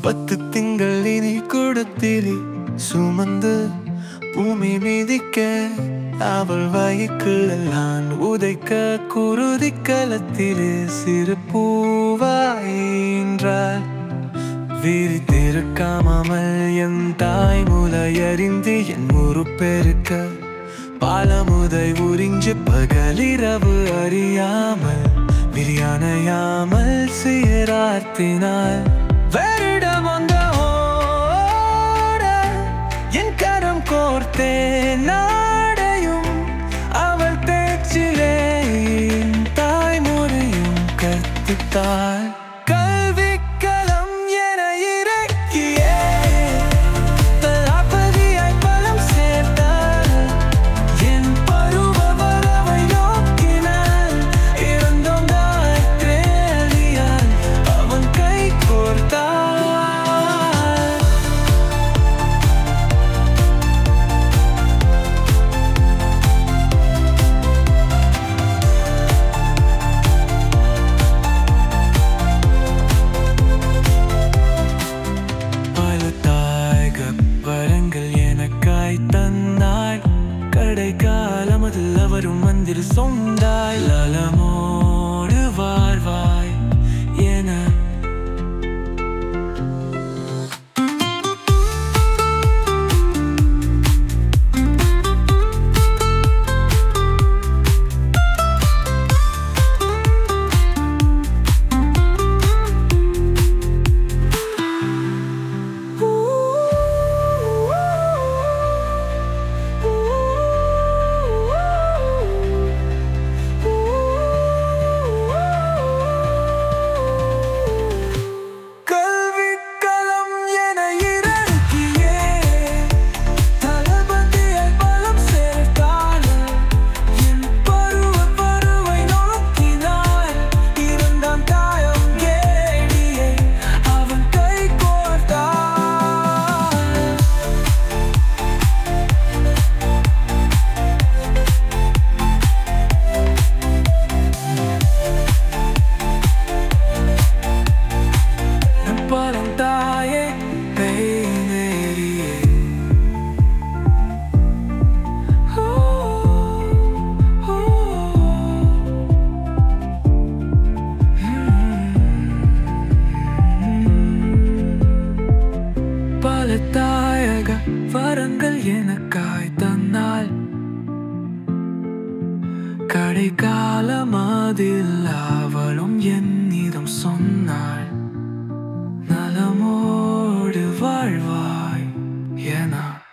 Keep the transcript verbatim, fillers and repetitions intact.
பத்து திங்கள் இனி கொடுத்திரி சுமந்து பூமி மிதிக்க அவள் வயிற்றுள்ளான் உதைக்க குருதி களத்திலே சிறு பூவாயின்றாள். விரித்திருக்காமல் என் தாய் முலையறிந்து என் உறுப்பெருக்க பாலமுதை உறிஞ்சு பகலிரவு அறியாமல் விரியானையாமல் சீரார்த்தினாள். வருடம் வந்த ஓட என் கரம் கோர்த்தேன் நாடையும் அவள் பேச்சிலே தாய்மொழியும் கற்பித்தாள். கல்விக்களம் என இறக்கியே தளபதியாய் பலம் சேர்த்தாள். என் பருவ வரவை நோக்கினாள். இருந்தும் தாய் தேடியாள் அவன் கை கோர்த்தாள். வரங்கள் எனக்காய் தந்தாள். கடை காலமதில் அவரும் மந்திர சொந்தாய். லலமோடு வாழ்வாய் என தாயக வரங்கள் எனக்காய் தந்தாள். கடை காலமதில் அவளும் என்னிடம் சொன்னாள். நலமோடு வாழ்வாய் என